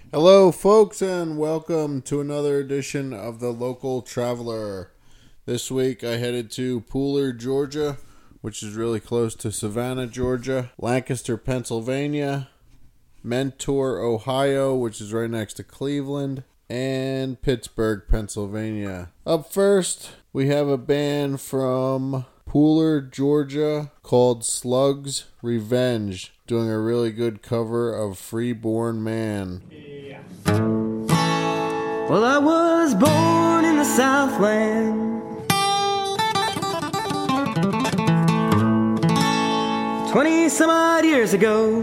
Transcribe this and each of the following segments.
Hello, folks, and welcome to another edition of the Local Traveler. This week I headed to Pooler, Georgia, which is really close to Savannah, Georgia, Lancaster, Pennsylvania, Mentor, Ohio, which is right next to Cleveland, and Pittsburgh, Pennsylvania. Up first, we have a band from Pooler, Georgia, called Slugs Revenge, doing a really good cover of Freeborn Man. Well, I was born in the Southland, 20 some odd years ago.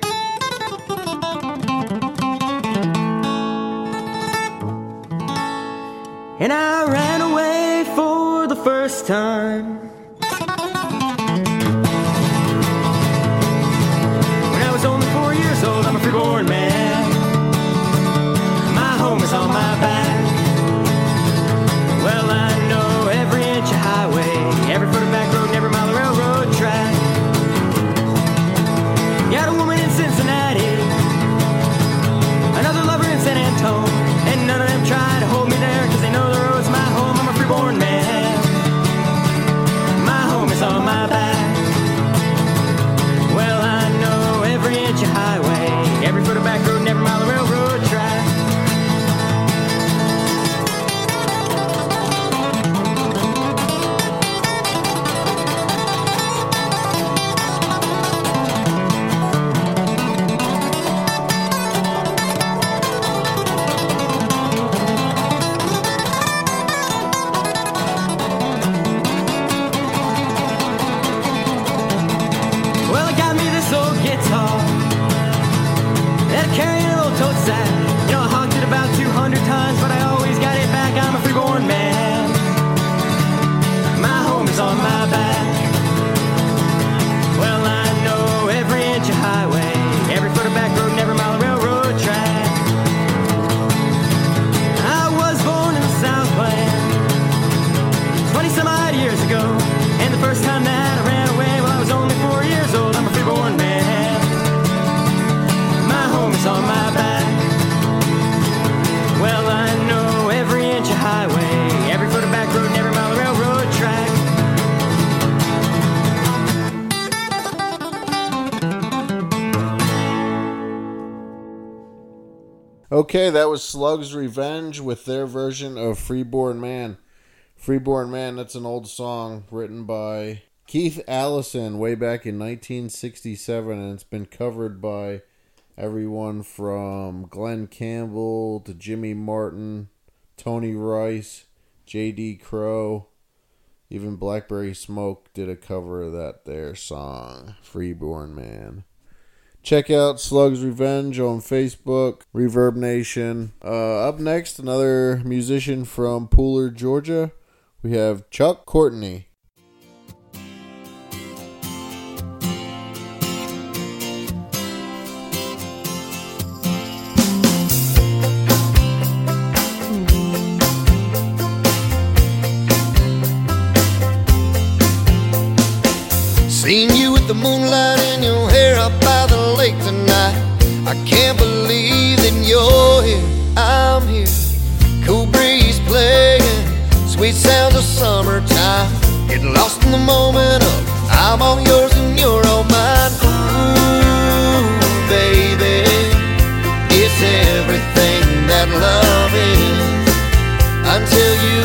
And I ran away for the first time when I was only 4 years old. I'm a freeborn man. My home is on my back. Well, I know every inch of highway, every foot of back road, and every mile of railroad track. Got a woman in Cincinnati, another lover in San Antone, and none of them try to hold me there, cause they know the road's my home. I'm a freeborn man. My home is on my back. Well, I know every inch of highway, every foot of back road, and every mile of railroad track. Okay, that was Slugs Revenge with their version of Freeborn Man. Freeborn Man, that's an old song written by Keith Allison way back in 1967, and it's been covered by everyone from Glenn Campbell to Jimmy Martin, Tony Rice, J.D. Crowe. Even Blackberry Smoke did a cover of their song, Freeborn Man. Check out Slugs Revenge on Facebook, Reverb Nation. Up next, another musician from Pooler, Georgia. We have Chuck Courtney. Seen you with the moonlight in your hair up by the lake tonight. I can't believe that you're here, I'm here. Cool breeze playing, sweet sounds of summertime. Getting lost in the moment of I'm all yours and you're all mine. Ooh, baby, it's everything that love is. Until you,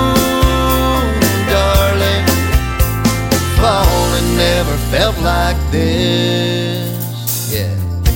darling, falling never felt like this. Yeah.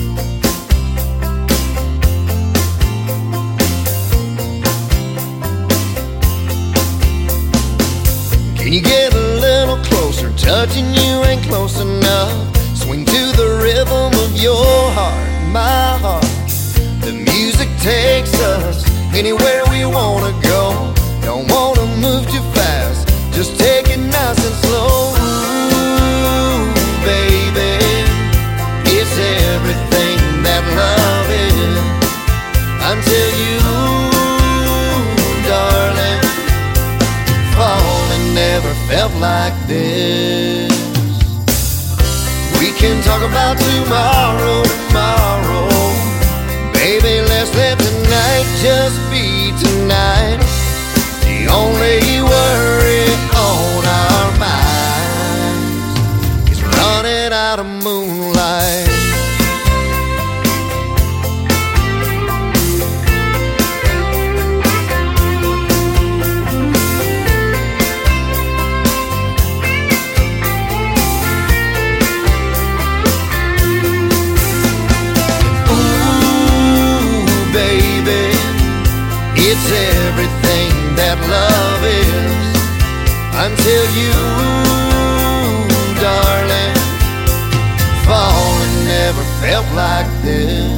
Can you get a little closer? Touching you ain't close enough. Swing to the rhythm of your heart, my heart. The music takes us anywhere we wanna go. Don't wanna move too fast, just take it nice and slow. Ooh, baby, it's everything that love is. Until you, darling, falling never felt like this. We can talk about tomorrow, tomorrow. Baby, let's let just be tonight. The only worry on our minds is running out of moonlight. It's everything that love is, until you, darling, falling never felt like this.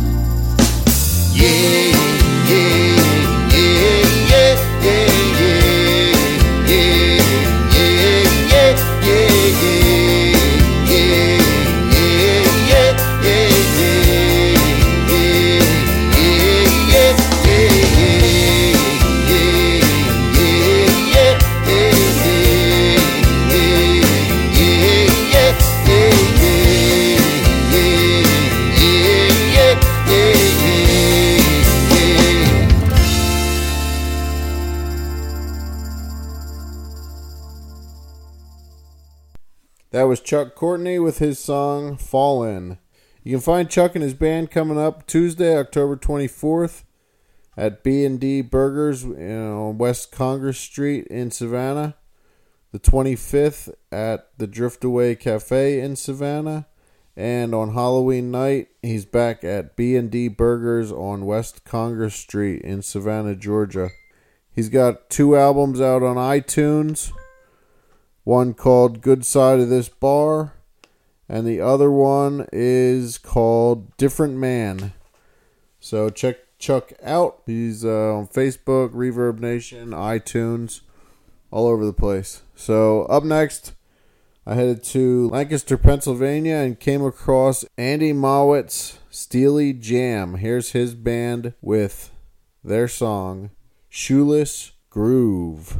Yeah, yeah, yeah, yeah, yeah, yeah, yeah, yeah, yeah, yeah, yeah, yeah, That was Chuck Courtney with his song Fallin'. You can find Chuck and his band coming up Tuesday, October 24th at B&D Burgers on West Congress Street in Savannah. The 25th at the Driftaway Cafe in Savannah. And on Halloween night, he's back at B&D Burgers on West Congress Street in Savannah, Georgia. He's got 2 albums out on iTunes. One called Good Side of This Bar, and the other one is called Different Man. So check Chuck out. He's on Facebook, Reverb Nation, iTunes, all over the place. So up next, I headed to Lancaster, Pennsylvania, and came across Andy Mowitt's Steely Jam. Here's his band with their song, Shoeless Groove.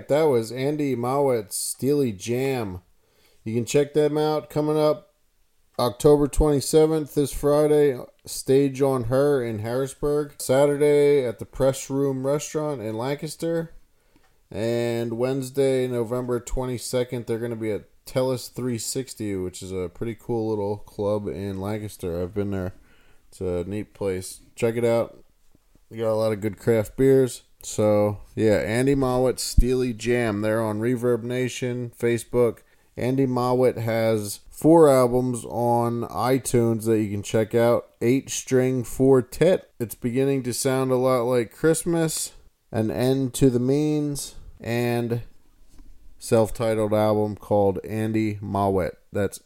that was Andy Mowat's Steely Jam. You can check them out coming up October 27th, this Friday, Stage on Her in Harrisburg. Saturday at the Press Room Restaurant in Lancaster. And Wednesday, November 22nd, they're going to be at Tellus 360, which is a pretty cool little club in Lancaster. I've been there. It's a neat place. Check it out. We got a lot of good craft beers. So, yeah, Andy Mowat, Steely Jam. They're on Reverb Nation, Facebook. Andy Mowat has 4 albums on iTunes that you can check out. 8-String Quartet. It's beginning to sound a lot like Christmas. An End to the Means. And self-titled album called Andy Mowat. That's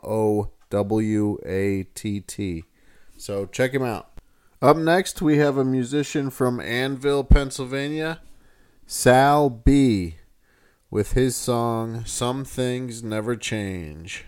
Mowat. So check him out. Up next, we have a musician from Annville, Pennsylvania, Sal B, with his song, Some Things Never Change.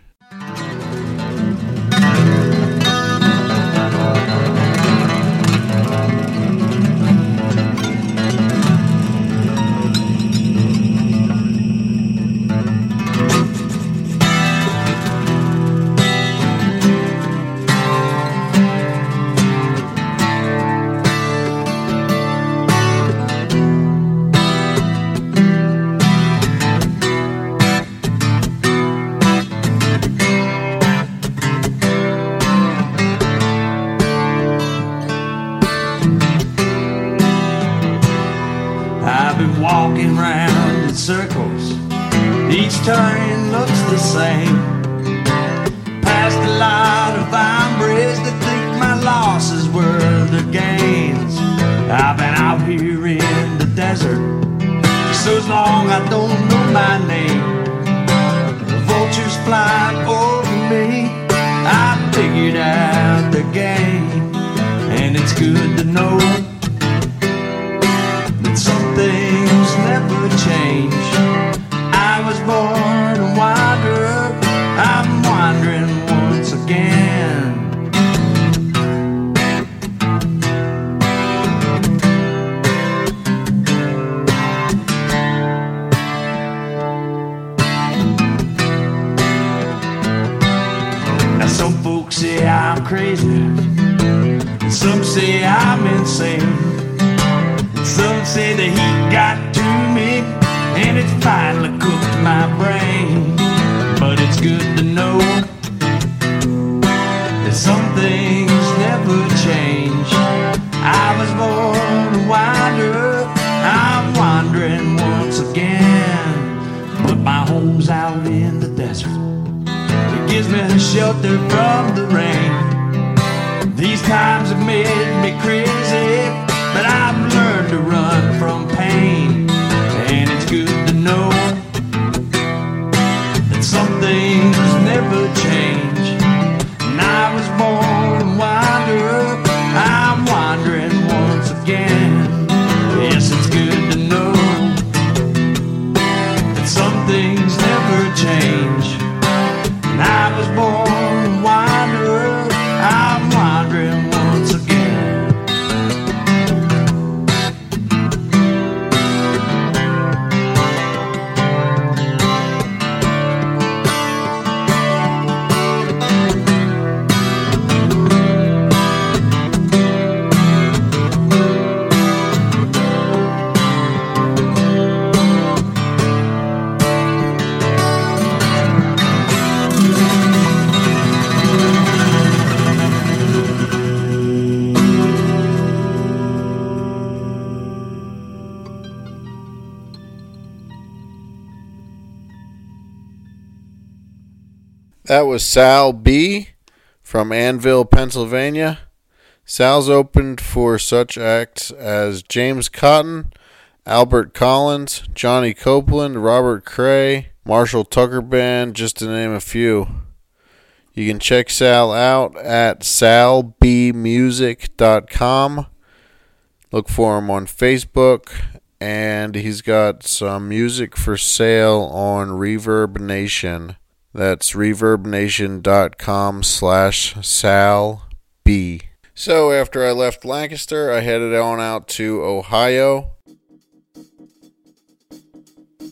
Walking round in circles, each turn looks the same. Past a lot of hombres that think my losses were their gains. I've been out here in the desert for so long I don't know my name. The vultures flying over me, I figured out the game. And it's good to know that some things never change. I was born a wanderer, I'm wandering once again. Now some folks say I'm crazy, some say I'm insane. Some say the heat got to me, and it finally cooked my brain. But it's good to know that some things never change. I was born a wanderer, I'm wandering once again. But my home's out in the desert, it gives me shelter from the rain. These times have made me crazy, but I've learned to run from pain. And it's good to know that some things never change. And I was born a wanderer, I'm wandering once again. Yes, it's good to know that some things never change. And I was born a wanderer, I'm wandering once again. That was Sal B from Annville, Pennsylvania. Sal's opened for such acts as James Cotton, Albert Collins, Johnny Copeland, Robert Cray, Marshall Tucker Band, just to name a few. You can check Sal out at salbmusic.com. Look for him on Facebook, and he's got some music for sale on Reverb Nation. That's reverbnation.com/salb. So after I left Lancaster, I headed on out to Ohio.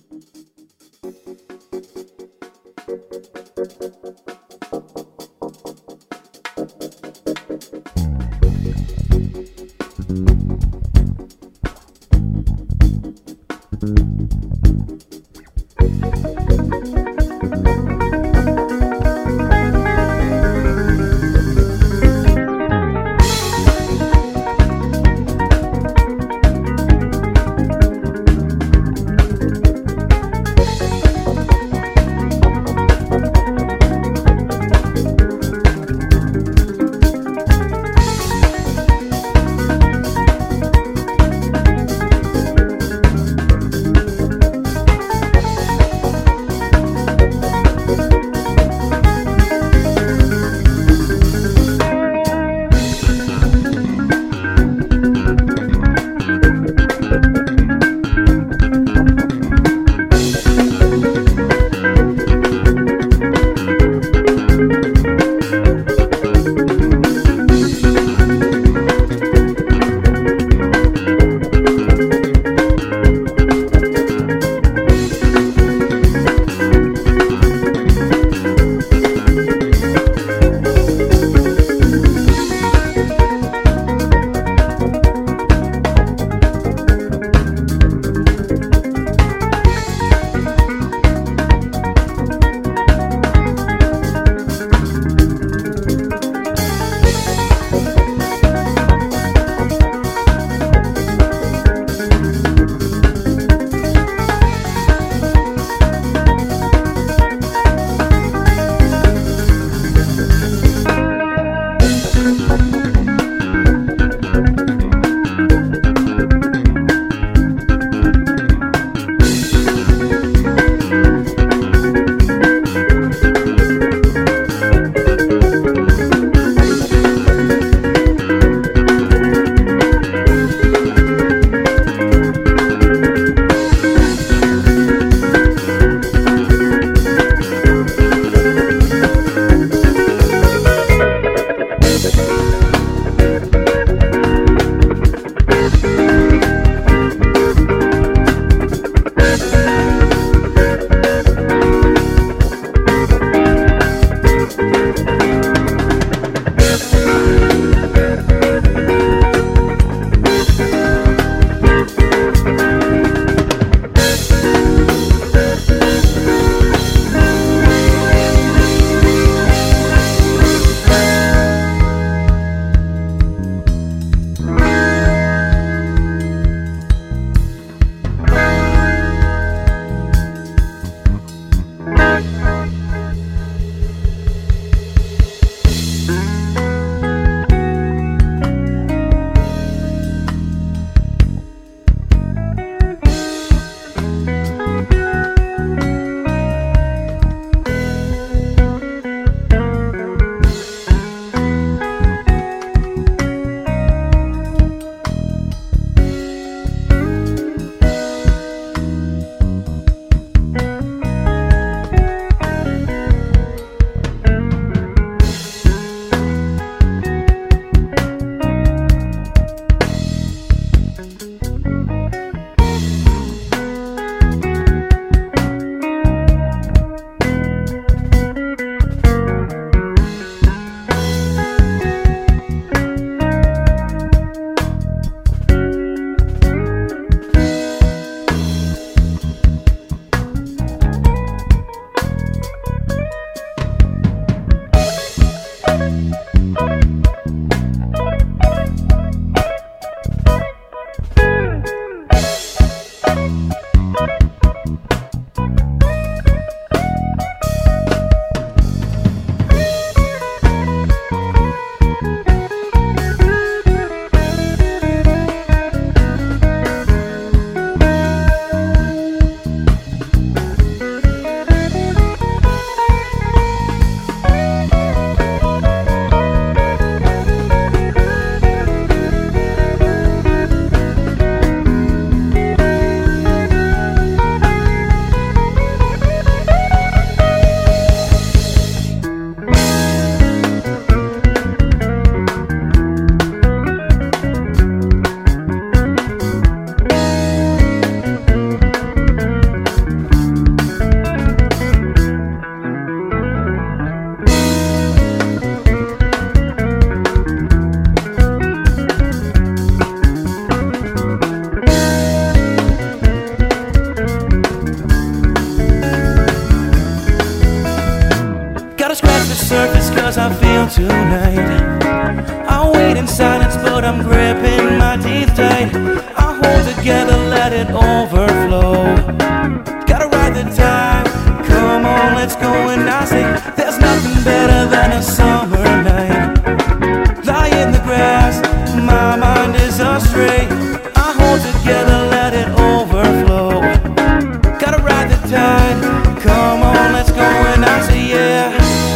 keeping my teeth tight. I hold together, let it overflow. Gotta ride the tide, come on, let's go. And I say, there's nothing better than a summer night. Lie in the grass, my mind is astray. I hold together, let it overflow. Gotta ride the tide, come on, let's go. And I say, yeah.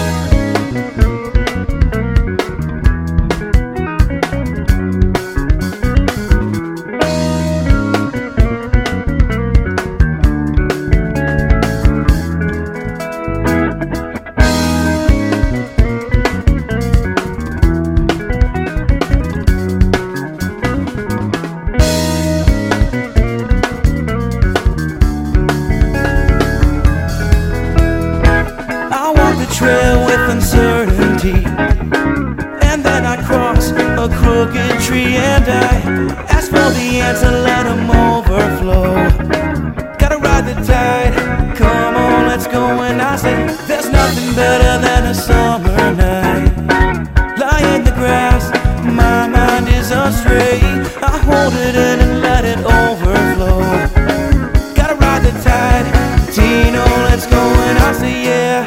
Trail with uncertainty, and then I cross a crooked tree and I ask for the answer, let them overflow. Gotta ride the tide, come on, let's go. And I say, there's nothing better than a summer night. Lie in the grass, my mind is astray. I hold it in and let it overflow. Gotta ride the tide, Tino, let's go. And I say, yeah.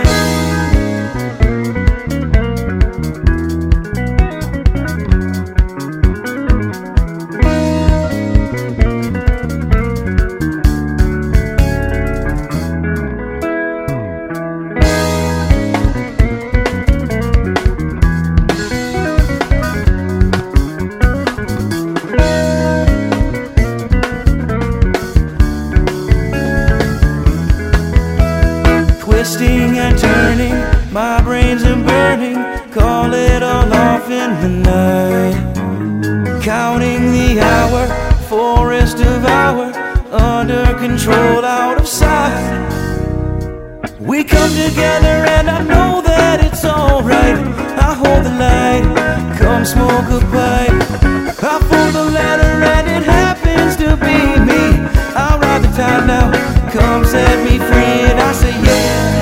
Twisting and turning, my brains are burning. Call it all off in the night. Counting the hour, forest of hour, under control, out of sight. We come together and I know that it's alright. I hold the light, come smoke a pipe. I fold the letter and it happens to be me. I'll ride the tide now, come set me free. And I say yeah.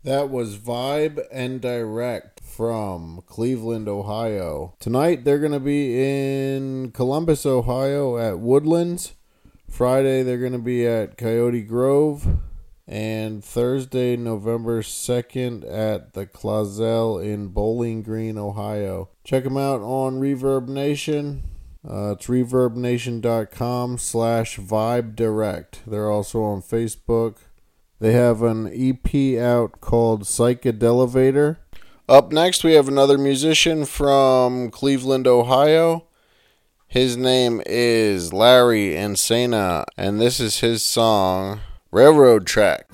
That was Vibe and Direct from Cleveland, Ohio. Tonight they're going to be in Columbus, Ohio at Woodlands. Friday they're going to be at Coyote Grove. And Thursday, November 2nd at the Clazel in Bowling Green, Ohio. Check them out on Reverb Nation. It's reverbnation.com/Vibe Direct. They're also on Facebook. They have an EP out called Psychedelevator. Up next, we have another musician from Cleveland, Ohio. His name is Larry Insana, and this is his song, Railroad Track.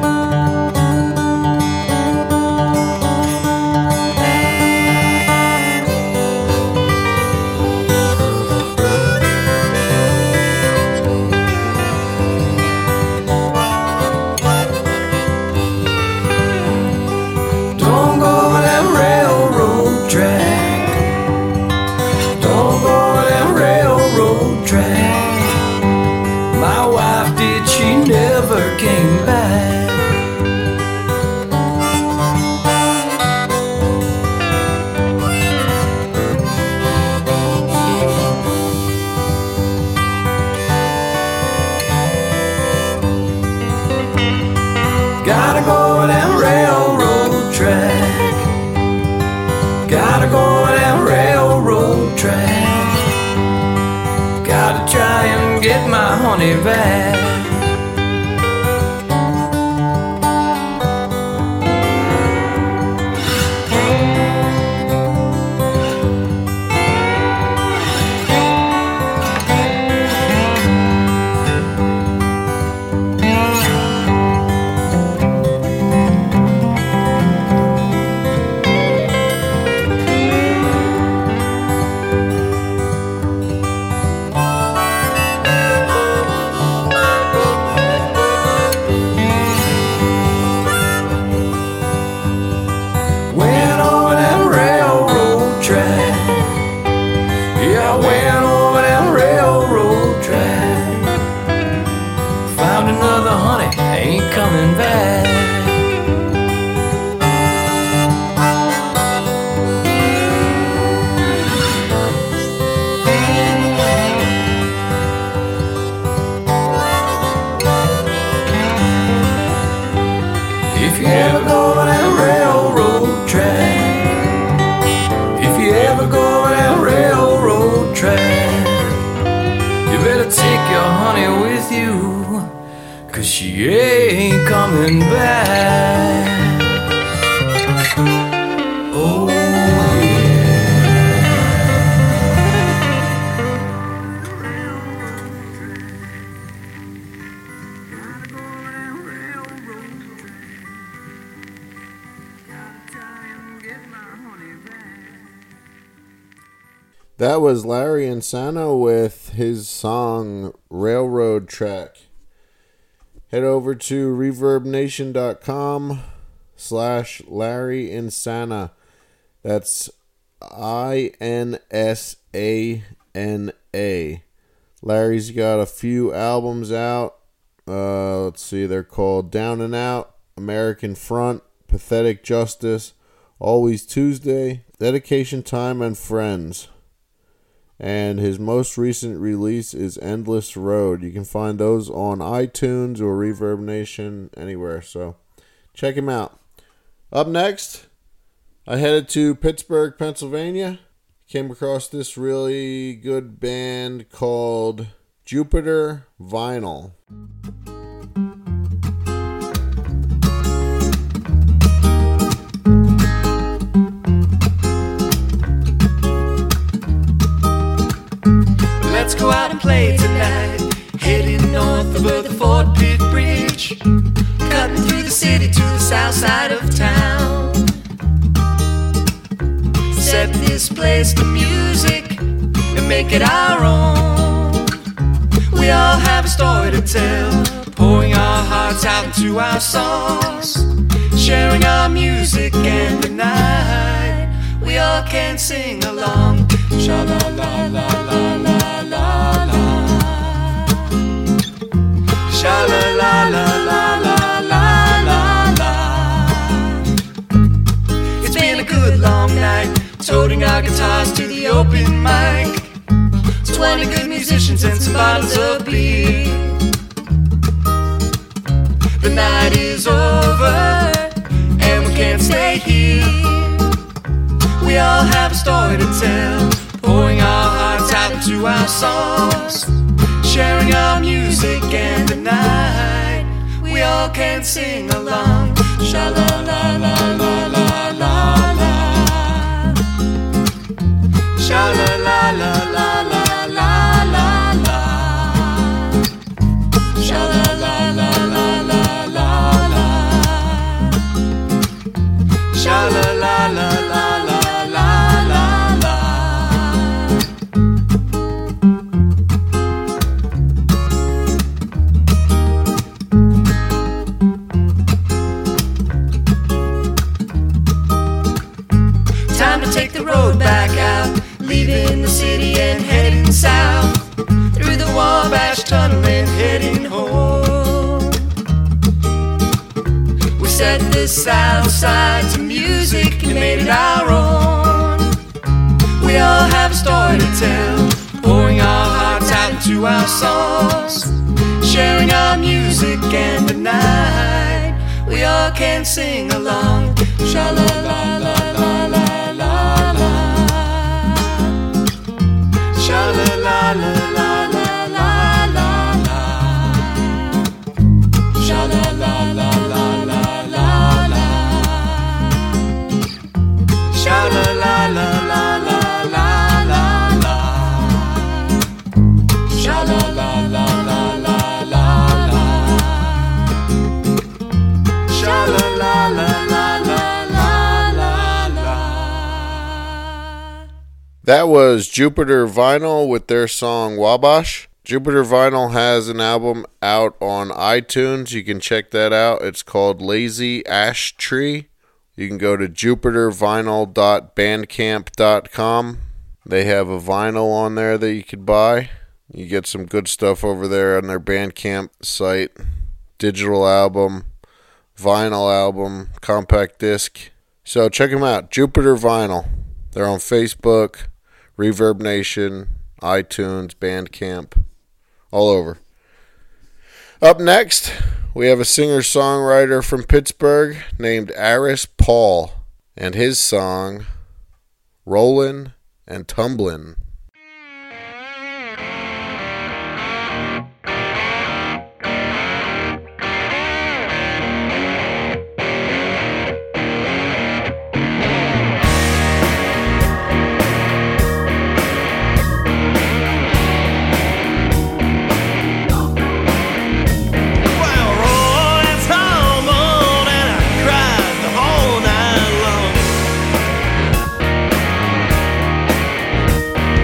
Honey back. She ain't coming back. Oh That was Larry Insana with his song Railroad Track. Head over to reverbnation.com/Larry Insana. That's INSANA. Larry's got a few albums out. Let's see, they're called Down and Out, American Front, Pathetic Justice, Always Tuesday, Dedication Time, and Friends. And his most recent release is Endless Road. You can find those on iTunes or Reverb Nation, anywhere. So check him out. Up next, I headed to Pittsburgh, Pennsylvania. Came across this really good band called Jupiter Vinyl. Let's go out and play tonight. Heading north over the Fort Pitt Bridge, cutting through the city to the south side of town. Set this place to music and make it our own. We all have a story to tell, pouring our hearts out into our songs, sharing our music, and tonight we all can sing along. Sha-la-la-la-la-la. Sha la la la la la la la la. and some bottles of beer. The night is over and we can't stay here. We all have a story to tell, pouring our hearts out into our songs, sharing our music, and tonight we all can sing along. Sha la la la la la la la. Sha la la la la la la la la. Sha la la la la la la la. Sha la la la la la la la la. Time to take the road back out, leaving the city and heading south, through the Wabash Tunnel and heading home. We set the south side to music and made it our own. We all have a story to tell, pouring our hearts out into our songs, sharing our music, and tonight we all can sing along. Sha la la la la la la la. Sha la la la la la la la la. Sha la la la la la la la. Sha la la la la la la la la. Sha la la la la la la la. Sha la la la la la la la la. That was Jupiter Vinyl with their song Wabash. Jupiter Vinyl has an album out on iTunes. You can check that out. It's called Lazy Ash Tree. You can go to jupitervinyl.bandcamp.com. They have a vinyl on there that you could buy. You get some good stuff over there on their Bandcamp site. Digital album, vinyl album, compact disc. So check them out. Jupiter Vinyl. They're on Facebook, Reverb Nation, iTunes, Bandcamp, all over. Up next, we have a singer-songwriter from Pittsburgh named Aris Paul and his song, Rollin' and Tumblin'. Well,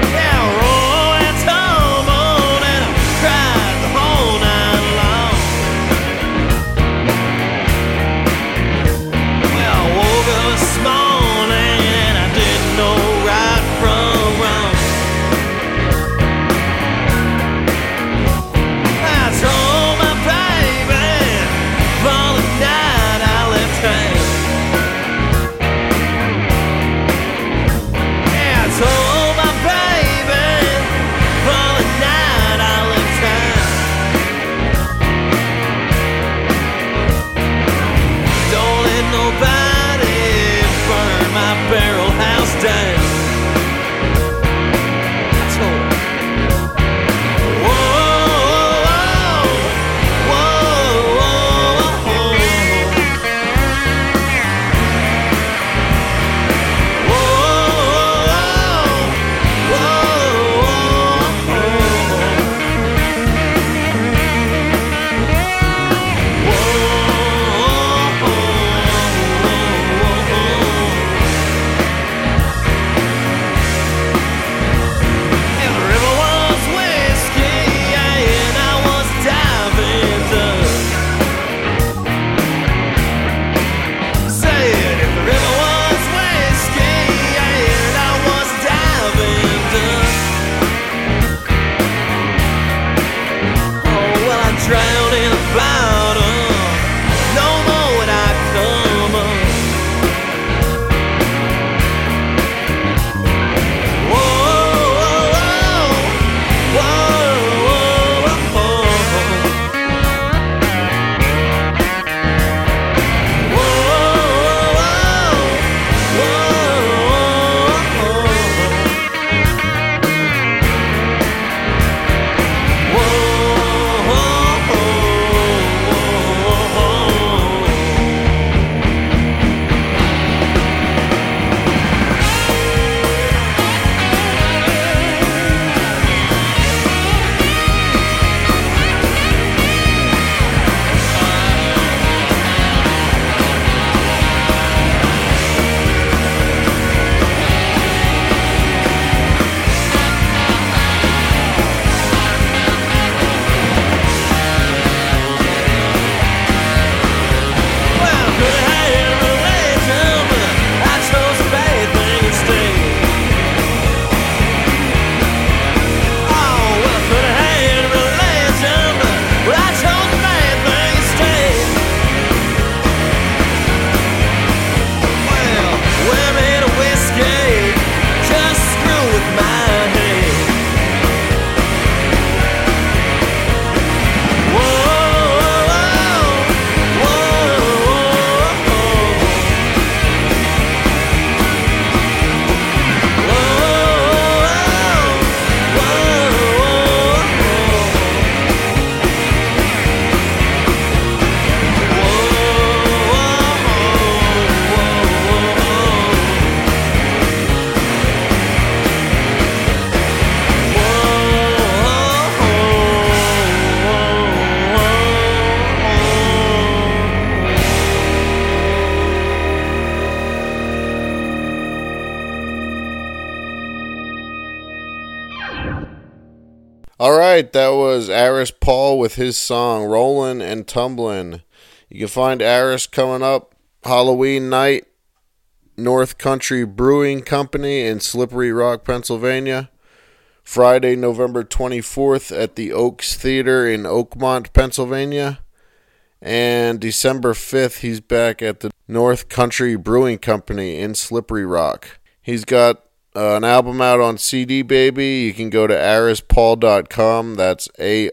All right, that was Aris Paul with his song Rollin' and Tumblin'. You can find Aris coming up Halloween night, North Country Brewing Company in Slippery Rock, Pennsylvania. Friday, November 24th at the Oaks Theater in Oakmont, Pennsylvania. And December 5th, he's back at the North Country Brewing Company in Slippery Rock. He's got an album out on CD Baby. You can go to arispaul.com. That's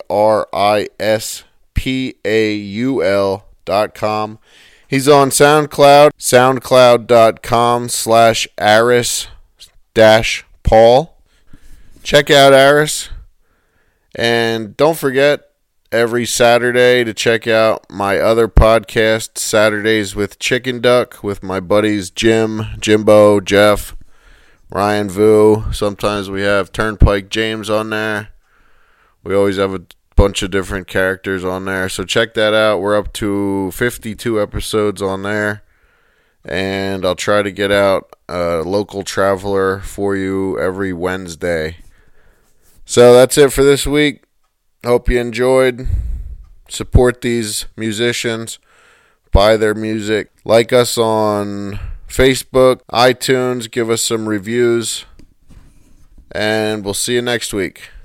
ARISPAUL.com. He's on SoundCloud, soundcloud.com/Aris-Paul. Check out Aris. And don't forget, every Saturday to check out my other podcast, Saturdays with Chicken Duck, with my buddies Jimbo, Jeff, Ryan Vu. Sometimes we have Turnpike James on there. We always have a bunch of different characters on there. So check that out. We're up to 52 episodes on there. And I'll try to get out a local traveler for you every Wednesday. So that's it for this week. Hope you enjoyed. Support these musicians. Buy their music. Like us on Facebook, iTunes. Give us some reviews. And we'll see you next week.